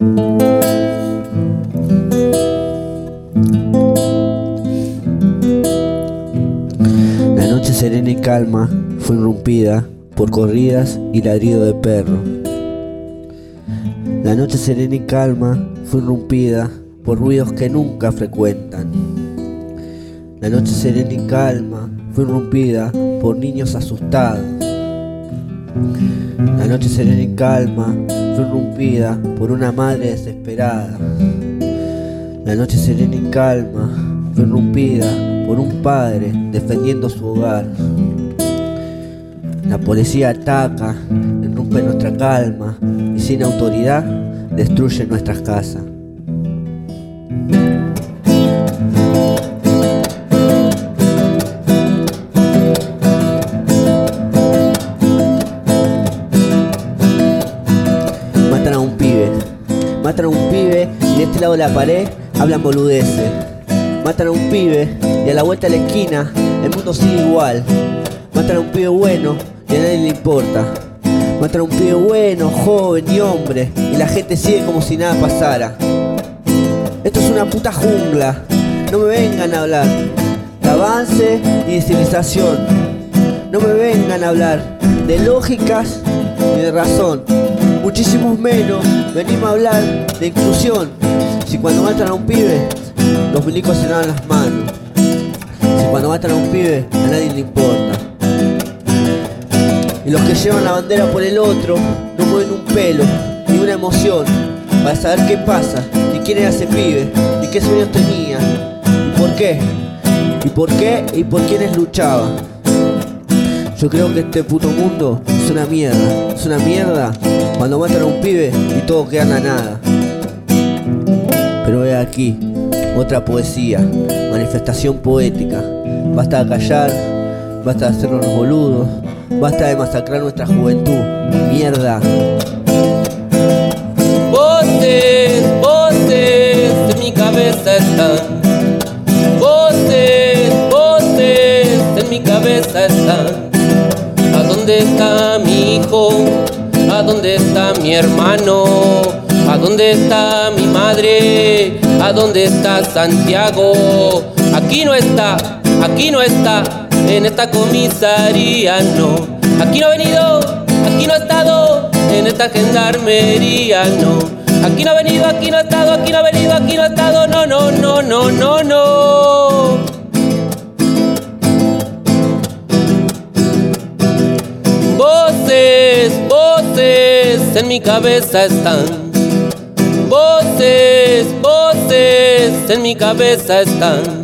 La noche serena y calma fue irrumpida por corridas y ladrido de perro. La noche serena y calma fue irrumpida por ruidos que nunca frecuentan. La noche serena y calma fue irrumpida por niños asustados. La noche serena y calma fue irrumpida por una madre desesperada. La noche serena y calma fue irrumpida por un padre defendiendo su hogar. La policía ataca, irrumpe nuestra calma y sin autoridad destruye nuestras casas. Matan a un pibe y de este lado de la pared hablan boludeces. Matan a un pibe y a la vuelta de la esquina el mundo sigue igual. Matan a un pibe bueno y a nadie le importa. Matan a un pibe bueno, joven y hombre y la gente sigue como si nada pasara. Esto es una puta jungla, no me vengan a hablar de avance y de civilización. No me vengan a hablar de lógicas ni de razón. Muchísimo menos venimos a hablar de inclusión. Si cuando matan a un pibe, los milicos se lavan las manos. Si cuando matan a un pibe, a nadie le importa. Y los que llevan la bandera por el otro, no mueven un pelo, ni una emoción, para saber qué pasa, ni quién era ese pibe, ni qué sueños tenía, y por qué, y por qué, y por quiénes luchaban. Yo creo que este puto mundo es una mierda cuando matan a un pibe y todo queda en la nada. Pero he aquí otra poesía, manifestación poética. Basta de callar, basta de hacernos los boludos, basta de masacrar nuestra juventud. Mierda. Voces, voces en mi cabeza están. Voces, voces en mi cabeza están. ¿A dónde está mi hijo? ¿A dónde está mi hermano? ¿A dónde está mi madre? ¿A dónde está Santiago? Aquí no está, en esta comisaría no. Aquí no ha venido, aquí no ha estado, en esta gendarmería no. Aquí no ha venido, aquí no ha estado, aquí no ha venido, aquí no ha estado, no, no, no, no, no, no. Voces, voces en mi cabeza están. Voces, voces en mi cabeza están.